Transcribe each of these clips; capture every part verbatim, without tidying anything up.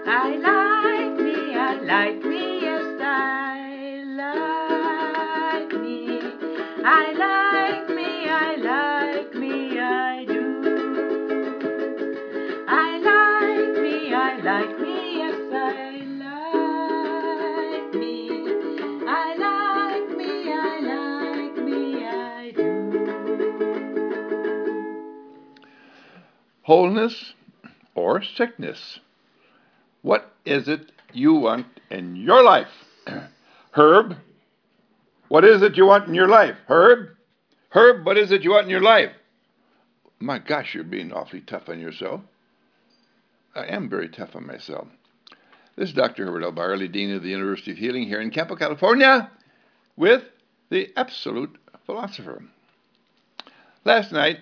I like me, I like me, yes, I like me. I like me, I like me, I do. I like me, I like me, yes, I like me. I like me, I like me, I do. Wholeness or sickness? What is it you want in your life? Herb, what is it you want in your life? Herb? Herb, what is it you want in your life? My gosh, you're being awfully tough on yourself. I am very tough on myself. This is Doctor Herbert L. Barley, Dean of the University of Healing here in Campo, California, with the Absolute Philosopher. Last night,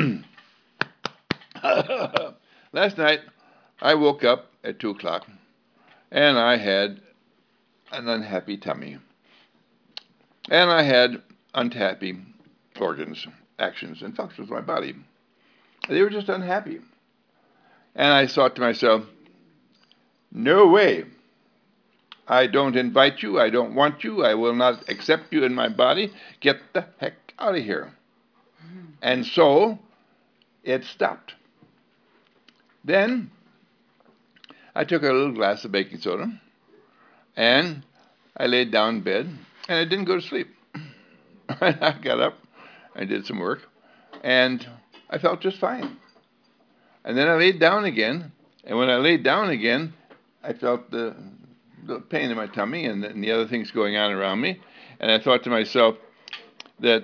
last night, I woke up at two o'clock, and I had an unhappy tummy. And I had unhappy organs, actions, and functions of my body. They were just unhappy. And I thought to myself, no way. I don't invite you. I don't want you. I will not accept you in my body. Get the heck out of here. And so it stopped. Then I took a little glass of baking soda and I laid down in bed and I didn't go to sleep. I got up, I did some work, and I felt just fine. And then I laid down again, and when I laid down again, I felt the, the pain in my tummy and the, and the other things going on around me. And I thought to myself that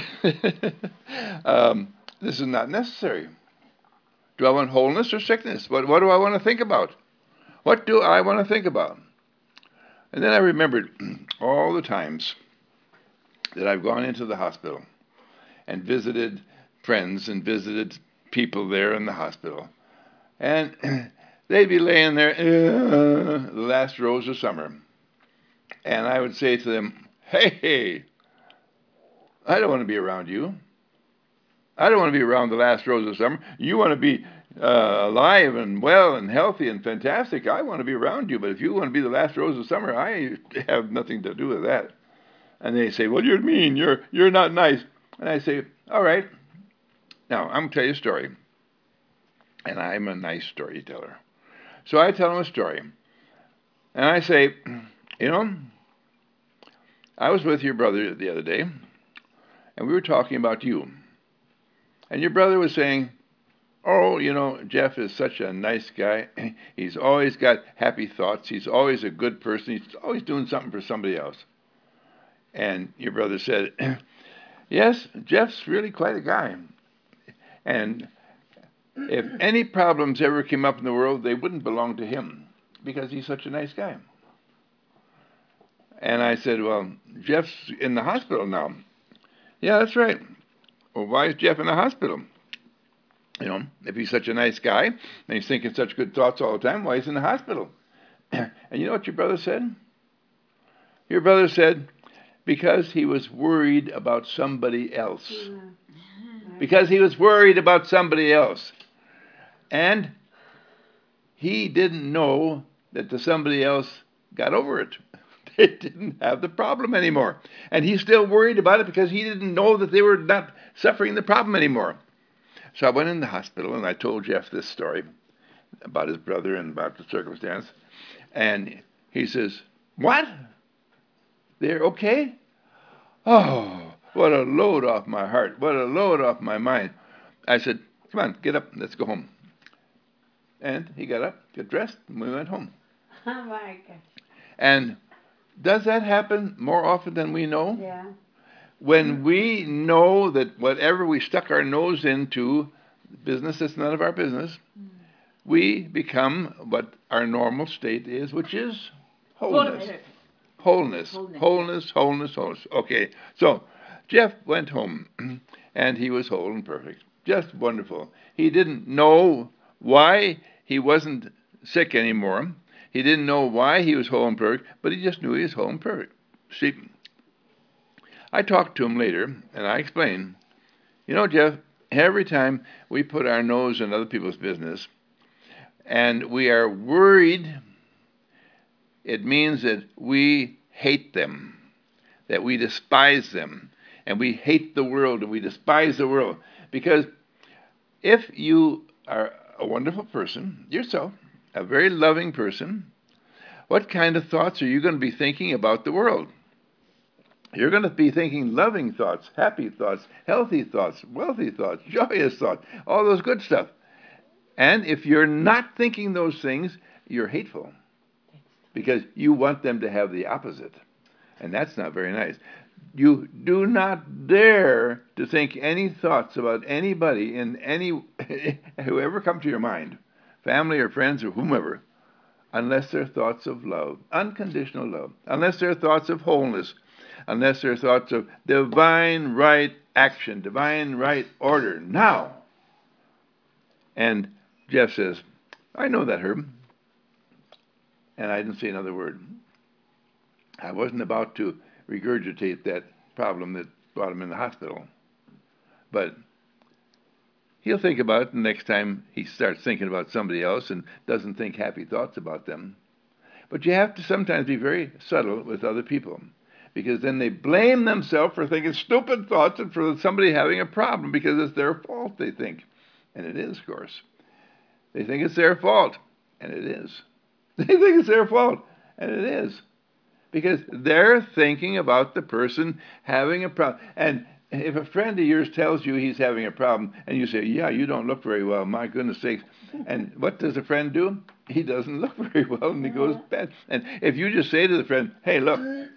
um, this is not necessary. Do I want wholeness or sickness? What, what do I want to think about? What do I want to think about? And then I remembered all the times that I've gone into the hospital and visited friends and visited people there in the hospital. And they'd be laying there, uh, the last rose of summer. And I would say to them, hey, I don't want to be around you. I don't want to be around the last rose of summer. You want to be uh, alive and well and healthy and fantastic. I want to be around you. But if you want to be the last rose of summer, I have nothing to do with that. And they say, well, you're mean. You're, you're not nice. And I say, all right. Now, I'm going to tell you a story. And I'm a nice storyteller. So I tell them a story. And I say, you know, I was with your brother the other day, and we were talking about you. And your brother was saying, oh, you know, Jeff is such a nice guy. He's always got happy thoughts. He's always a good person. He's always doing something for somebody else. And your brother said, yes, Jeff's really quite a guy. And if any problems ever came up in the world, they wouldn't belong to him because he's such a nice guy. And I said, well, Jeff's in the hospital now. Yeah, that's right. Well, why is Jeff in the hospital? You know, if he's such a nice guy and he's thinking such good thoughts all the time, why is he in the hospital? And you know what your brother said? Your brother said, because he was worried about somebody else. Because he was worried about somebody else. And he didn't know that the somebody else got over it. They didn't have the problem anymore. And he's still worried about it because he didn't know that they were not suffering the problem anymore. So I went in the hospital and I told Jeff this story about his brother and about the circumstance. And he says, what? They're okay? Oh, what a load off my heart. What a load off my mind. I said, come on, get up. Let's go home. And he got up, got dressed, and we went home. Oh my gosh. And does that happen more often than we know? Yeah. When we know that whatever we stuck our nose into, business that's none of our business, mm. we become what our normal state is, which is wholeness. Wholeness. Wholeness, wholeness, wholeness, wholeness. Okay, so Jeff went home, and he was whole and perfect. Just wonderful. He didn't know why he wasn't sick anymore. He didn't know why he was whole and perfect, but he just knew he was whole and perfect. See, I talked to him later, and I explained, you know, Jeff, every time we put our nose in other people's business, and we are worried It means that we hate them, that we despise them, and we hate the world and we despise the world. Because if you are a wonderful person yourself, a very loving person, what kind of thoughts are you going to be thinking about the world? You're going to be thinking loving thoughts, happy thoughts, healthy thoughts, wealthy thoughts, joyous thoughts, all those good stuff. And if you're not thinking those things, you're hateful because you want them to have the opposite. And that's not very nice. You do not dare to think any thoughts about anybody in any, whoever come to your mind, family or friends or whomever, unless they're thoughts of love, unconditional love, unless they're thoughts of wholeness, unless they're thoughts of divine right action, divine right order, now. And Jeff says, I know that, Herb. And I didn't say another word. I wasn't about to regurgitate that problem that brought him in the hospital. But he'll think about it the next time he starts thinking about somebody else and doesn't think happy thoughts about them. But you have to sometimes be very subtle with other people, because then they blame themselves for thinking stupid thoughts and for somebody having a problem because it's their fault, they think. And it is, of course. They think it's their fault, and it is. They think it's their fault, and it is. Because they're thinking about the person having a problem. And if a friend of yours tells you he's having a problem, and you say, yeah, you don't look very well, my goodness sakes. And what does a friend do? He doesn't look very well, and he goes bad. And if you just say to the friend, hey, look,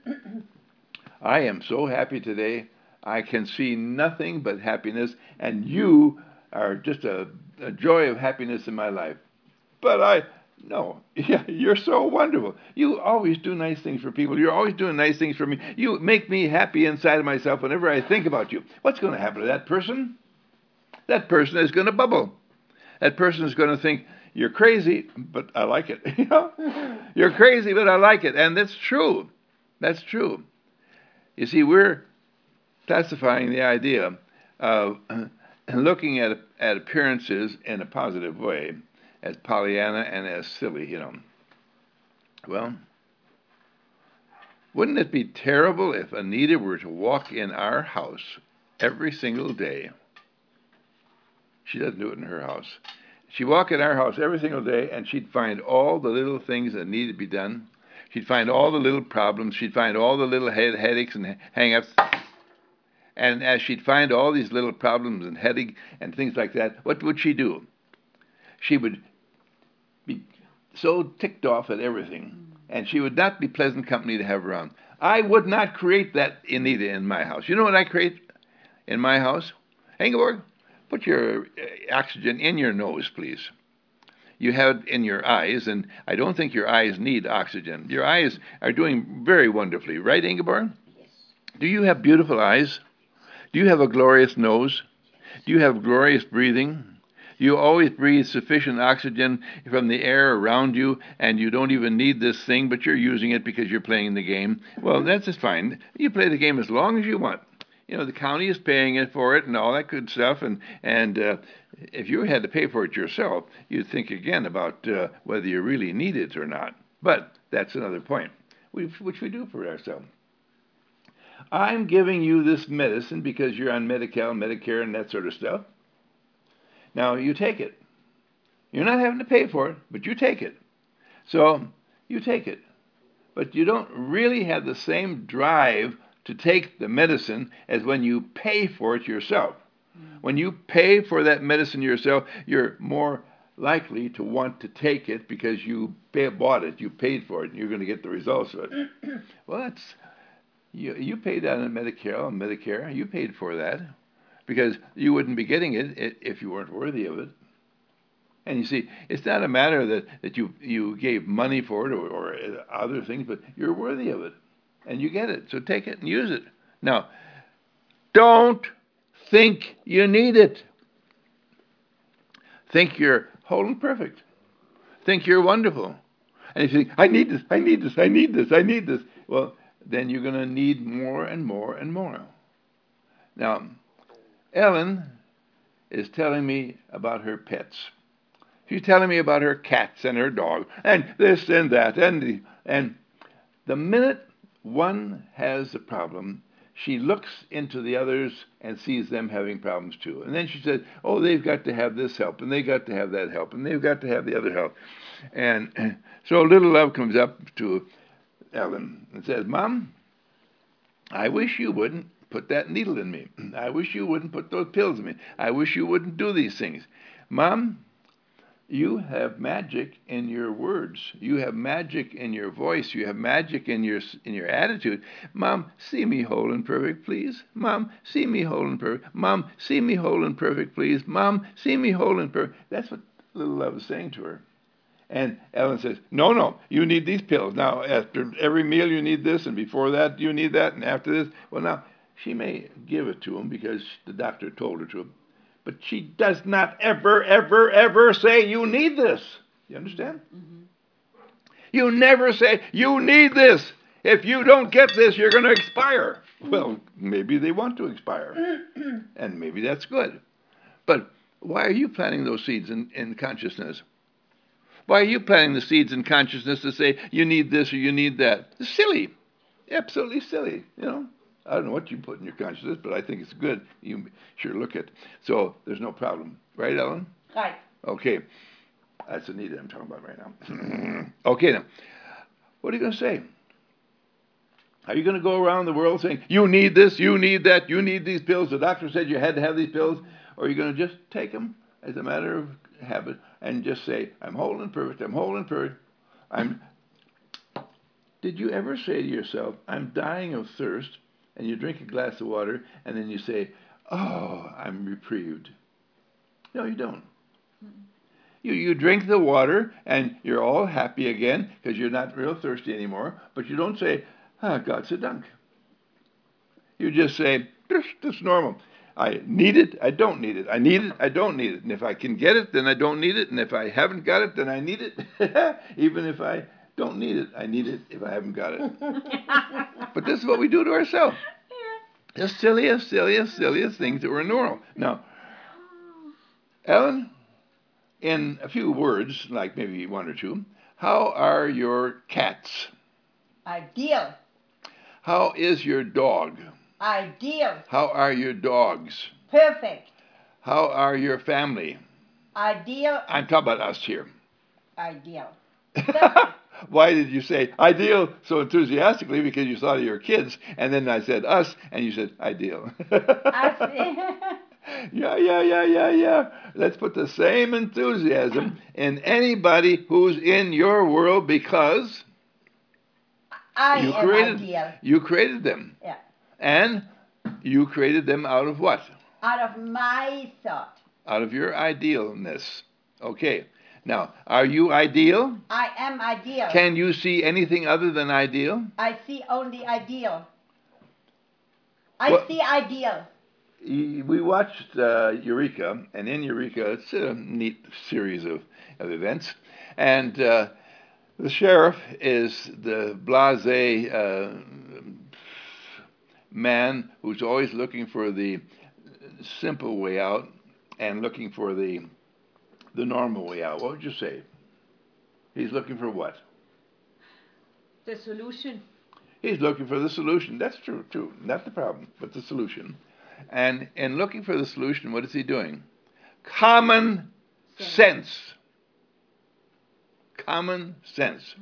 I am so happy today. I can see nothing but happiness, and you are just a, a joy of happiness in my life. But I... No, yeah, you're so wonderful. You always do nice things for people. You're always doing nice things for me. You make me happy inside of myself whenever I think about you. What's going to happen to that person? That person is going to bubble. That person is going to think, you're crazy, but I like it. You know? You're crazy, but I like it. And that's true. That's true. You see, we're classifying the idea of looking at, at appearances in a positive way as Pollyanna and as silly, you know. Well, wouldn't it be terrible if Anita were to walk in our house every single day? She doesn't do it in her house. She'd walk in our house every single day, and she'd find all the little things that needed to be done. She'd find all the little problems. She'd find all the little head headaches and hang-ups. And as she'd find all these little problems and headache and things like that, what would she do? She would be so ticked off at everything, and she would not be pleasant company to have around. I would not create that Anita in my house. You know what I create in my house? Ingeborg, put your oxygen in your nose, please. You have it in your eyes, and I don't think your eyes need oxygen. Your eyes are doing very wonderfully, right, Ingeborg? Yes. Do you have beautiful eyes? Do you have a glorious nose? Do you have glorious breathing? You always breathe sufficient oxygen from the air around you, and you don't even need this thing, but you're using it because you're playing the game. Well, that's just fine. You play the game as long as you want. You know, the county is paying it for it and all that good stuff, and, and uh, if you had to pay for it yourself, you'd think again about uh, whether you really need it or not. But that's another point, which we do for ourselves. I'm giving you this medicine because you're on Medi-Cal, Medicare, and that sort of stuff. Now, you take it. You're not having to pay for it, but you take it. So, you take it. But you don't really have the same drive to take the medicine as when you pay for it yourself. Mm. When you pay for that medicine yourself, you're more likely to want to take it because you pay, bought it, you paid for it, and you're going to get the results of it. Well, that's, you, you paid that on Medicare and Medicare. You paid for that, because you wouldn't be getting it if you weren't worthy of it. And you see, it's not a matter that, that you, you gave money for it or, or other things, but you're worthy of it, and you get it. So take it and use it. Now, don't think you need it. Think you're whole and perfect. Think you're wonderful. And if you think, I need this, I need this, I need this, I need this, well, then you're going to need more and more and more. Now, Ellen is telling me about her pets. She's telling me about her cats and her dog and this and that. And the, and the minute one has a problem, she looks into the others and sees them having problems too. And then she says, oh, they've got to have this help, and they've got to have that help, and they've got to have the other help. And so little love comes up to Ellen and says, Mom, I wish you wouldn't put that needle in me. I wish you wouldn't put those pills in me. I wish you wouldn't do these things. Mom, you have magic in your words. You have magic in your voice. You have magic in your in your attitude. Mom, see me whole and perfect, please. Mom, see me whole and perfect. Mom, see me whole and perfect, please. Mom, see me whole and perfect. That's what little love is saying to her. And Ellen says, no, no, you need these pills. Now, after every meal you need this, and before that you need that, and after this. Well, now, she may give it to him because the doctor told her to. But she does not ever, ever, ever say, you need this. You understand? Mm-hmm. You never say, you need this. If you don't get this, you're going to expire. Mm-hmm. Well, maybe they want to expire. And maybe that's good. But why are you planting those seeds in, in consciousness? Why are you planting the seeds in consciousness to say, you need this or you need that? It's silly. Absolutely silly, you know. I don't know what you put in your consciousness, but I think it's good. You sure look at. So there's no problem. Right, Ellen? Right. Okay. That's Anita I'm talking about right now. Okay, now. What are you going to say? Are you going to go around the world saying, you need this, you need that, you need these pills, the doctor said you had to have these pills? Or are you going to just take them as a matter of habit and just say, I'm whole and perfect, I'm whole and perfect. I'm. Did you ever say to yourself, I'm dying of thirst, and you drink a glass of water, and then you say, oh, I'm reprieved? No, you don't. You, you drink the water, and you're all happy again, because you're not real thirsty anymore, but you don't say, ah, God's a dunk. You just say, this is normal. I need it, I don't need it. I need it, I don't need it. And if I can get it, then I don't need it. And if I haven't got it, then I need it. Even if I don't need it, I need it if I haven't got it. But this is what we do to ourselves. The silliest, silliest, silliest things that were normal. Now, Ellen, in a few words, like maybe one or two, how are your cats? Ideal. How is your dog? Ideal. How are your dogs? Perfect. How are your family? Ideal. I'm talking about us here. Ideal. Why did you say ideal so enthusiastically? Because you thought of your kids, and then I said us, and you said ideal. Us. Yeah, yeah, yeah, yeah, yeah. Let's put the same enthusiasm in anybody who's in your world because I you am created, ideal. you created them. Yeah. And you created them out of what? Out of my thought. Out of your idealness. Okay. Now, are you ideal? I am ideal. Can you see anything other than ideal? I see only ideal. I Well, see ideal. we watched uh, Eureka, and in Eureka, it's a neat series of, of events. And uh, the sheriff is the blasé uh, man who's always looking for the simple way out and looking for the the normal way out. What would you say? He's looking for what? The solution. He's looking for the solution. That's true, too. Not the problem, but the solution. And in looking for the solution, what is he doing? Common sense. sense. Common sense.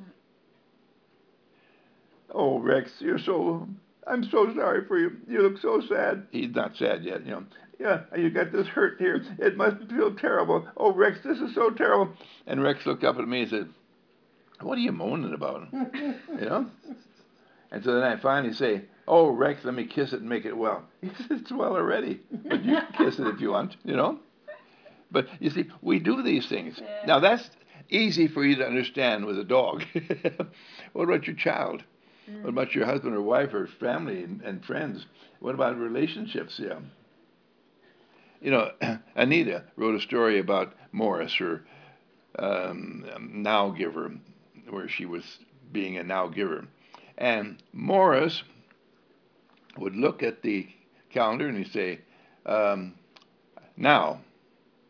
Oh, Rex, you're so... I'm so sorry for you. You look so sad. He's not sad yet, you know. Yeah, you got this hurt here. It must feel terrible. Oh, Rex, this is so terrible. And Rex looked up at me and said, what are you moaning about? You know? And so then I finally say, oh, Rex, let me kiss it and make it well. He says, it's well already. But you can kiss it if you want, you know? But you see, we do these things. Yeah. Now, that's easy for you to understand with a dog. What about your child? Mm. What about your husband or wife or family and, and friends? What about relationships? Yeah. You know, Anita wrote a story about Morris, her um, now giver, where she was being a now giver. And Morris would look at the calendar and he'd say, um, now.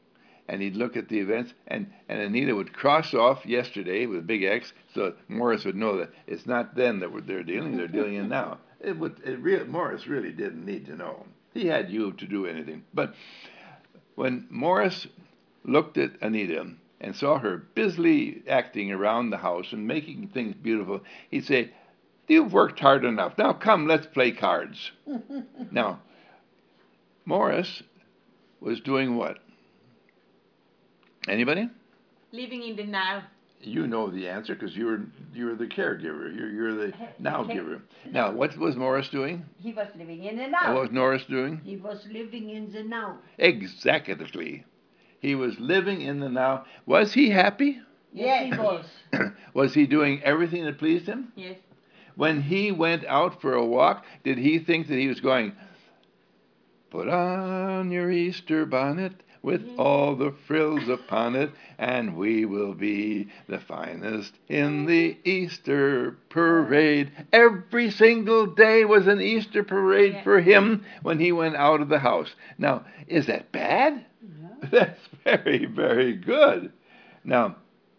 and he'd look at the events, and, and Anita would cross off yesterday with a big X, so Morris would know that it's not then that we're, they're dealing, they're dealing in now. It would, it real, Morris really didn't need to know. He had you to do anything. But when Morris looked at Anita and saw her busily acting around the house and making things beautiful, he'd say, "You've worked hard enough. Now come, let's play cards." Now, Morris was doing what? Anybody? Living in the now. You know the answer because you're you're the caregiver. You're you're the now giver. Now, what was Morris doing? He was living in the And now. what was Norris doing? He was living in the now. Exactly. He was living in the now. Was he happy? Yes, he was. Was he doing everything that pleased him? Yes. When he went out for a walk, did he think that he was going, "Put on your Easter bonnet with all the frills upon it, and we will be the finest in the Easter parade"? Every single day was an Easter parade Yeah. for him when he went out of the house. Now, is that bad? Yeah. That's very, very good. Now,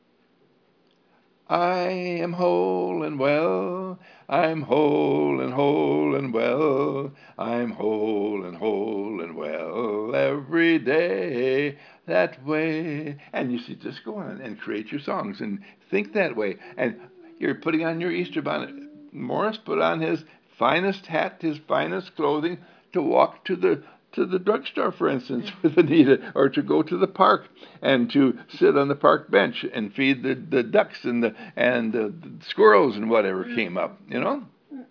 I am whole and well, I'm whole and whole and well, I'm whole and whole and well every day that way. And you see, just go on and create your songs and think that way. And you're putting on your Easter bonnet. Morris put on his finest hat, his finest clothing to walk to the to the drugstore, for instance, with Anita, or to go to the park and to sit on the park bench and feed the, the ducks and the and the, the squirrels and whatever came up, you know.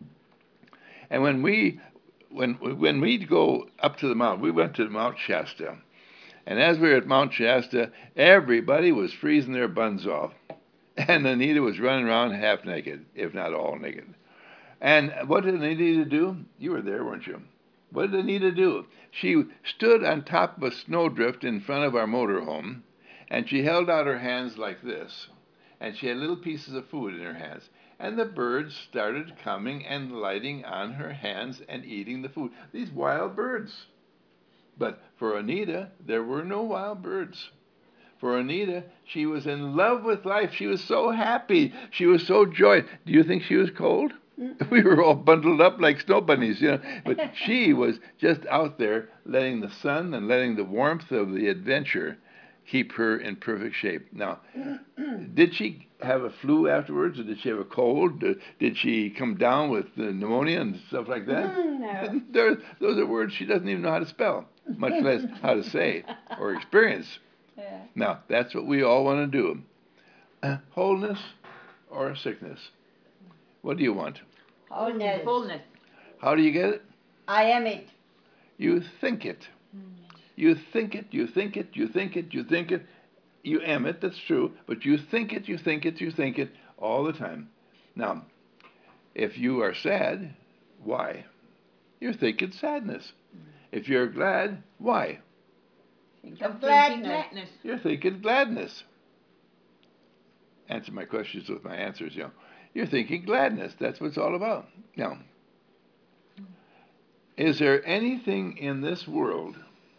And when we when when we'd go up to the mountain, we went to Mount Shasta, and as we were at Mount Shasta, everybody was freezing their buns off, and Anita was running around half naked, if not all naked. And what did Anita do? You were there, weren't you? What did Anita do? She stood on top of a snowdrift in front of our motorhome, and she held out her hands like this, and she had little pieces of food in her hands. And the birds started coming and lighting on her hands and eating the food. These wild birds. But for Anita, there were no wild birds. For Anita, she was in love with life. She was so happy. She was so joyous. Do you think she was cold? We were all bundled up like snow bunnies, you know. But she was just out there letting the sun and letting the warmth of the adventure keep her in perfect shape. Now, did she have a flu afterwards, or did she have a cold? Did she come down with pneumonia and stuff like that? No. There, those are words she doesn't even know how to spell, much less how to say or experience. Yeah. Now, that's what we all want to do. Uh, wholeness or sickness? What do you want? Wholeness. Wholeness. How do you get it? I am it. You think it. You think it, you think it, you think it, you think it. You am it, that's true, but you think it, you think it, you think it all the time. Now, if you are sad, why? You're thinking sadness. If you're glad, why? Think I'm of thinking gladness. gladness. You're thinking gladness. Answer my questions with my answers, you know. You're thinking gladness. That's what it's all about. Now, is there anything in this world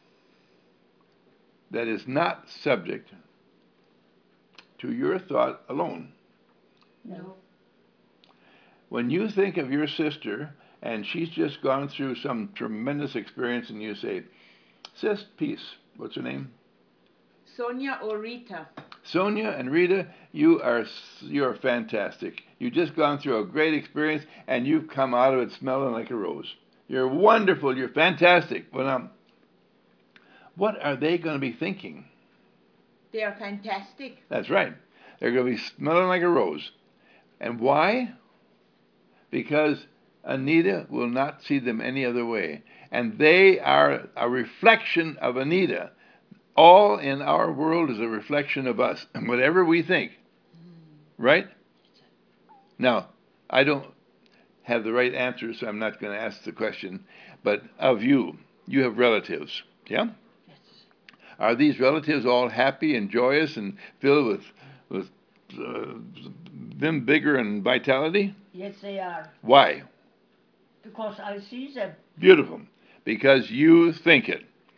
that is not subject to your thought alone? No. When you think of your sister and she's just gone through some tremendous experience and you say, "Sis, peace." What's her name? Sonia or Rita. Sonia and Rita, you are you are fantastic. You've just gone through a great experience and you've come out of it smelling like a rose. You're wonderful. You're fantastic. Well, now, what are they going to be thinking? They are fantastic. That's right. They're going to be smelling like a rose. And why? Because Anita will not see them any other way. And they are a reflection of Anita. All in our world is a reflection of us, and whatever we think. Right? Now, I don't have the right answer, so I'm not going to ask the question. But of you, you have relatives. Yeah? Are these relatives all happy and joyous and filled with, with uh, vim, vigor, and vitality? Yes, they are. Why? Because I see them. Beautiful. Because you think it.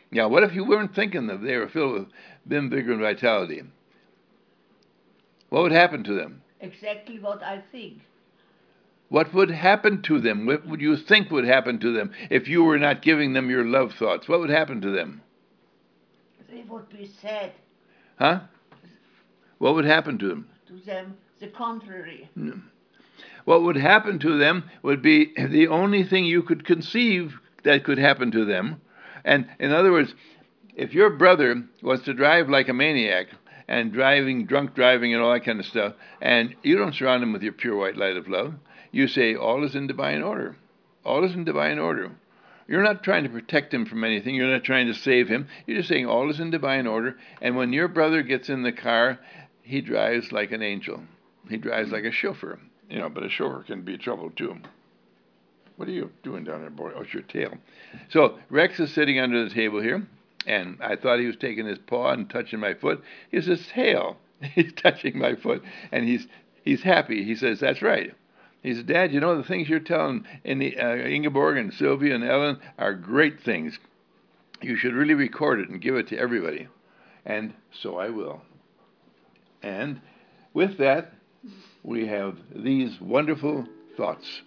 Now, what if you weren't thinking that they were filled with vim, vigor, and vitality? What would happen to them? Exactly what I think. What would happen to them? What would you think would happen to them if you were not giving them your love thoughts? What would happen to them? They would be sad. Huh? What would happen to them? To them, the contrary. What would happen to them would be the only thing you could conceive that could happen to them. And in other words, if your brother was to drive like a maniac and driving, drunk driving and all that kind of stuff, and you don't surround him with your pure white light of love, you say, all is in divine order. All is in divine order. You're not trying to protect him from anything. You're not trying to save him. You're just saying all is in divine order. And when your brother gets in the car, he drives like an angel. He drives like a chauffeur. You know, but a chauffeur can be trouble too. What are you doing down there, boy? Oh, it's your tail. So Rex is sitting under the table here, and I thought he was taking his paw and touching my foot. It's his tail. He's touching my foot, and he's he's happy. He says, that's right. He says, Dad, you know, the things you're telling in the, uh, Ingeborg and Sylvia and Ellen are great things. You should really record it and give it to everybody. And so I will. And with that, we have these wonderful thoughts.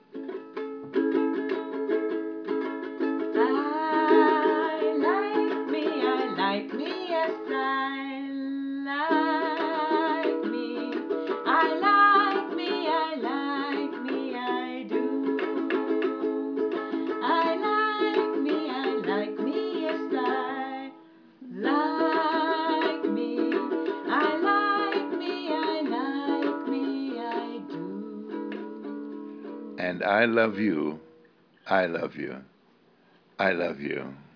I like me, I like me, yes, I like me. I like me, I like me, I do. I like me, I like me, yes, I like me. I like me, I like me, I do. And I love you. I love you. I love you.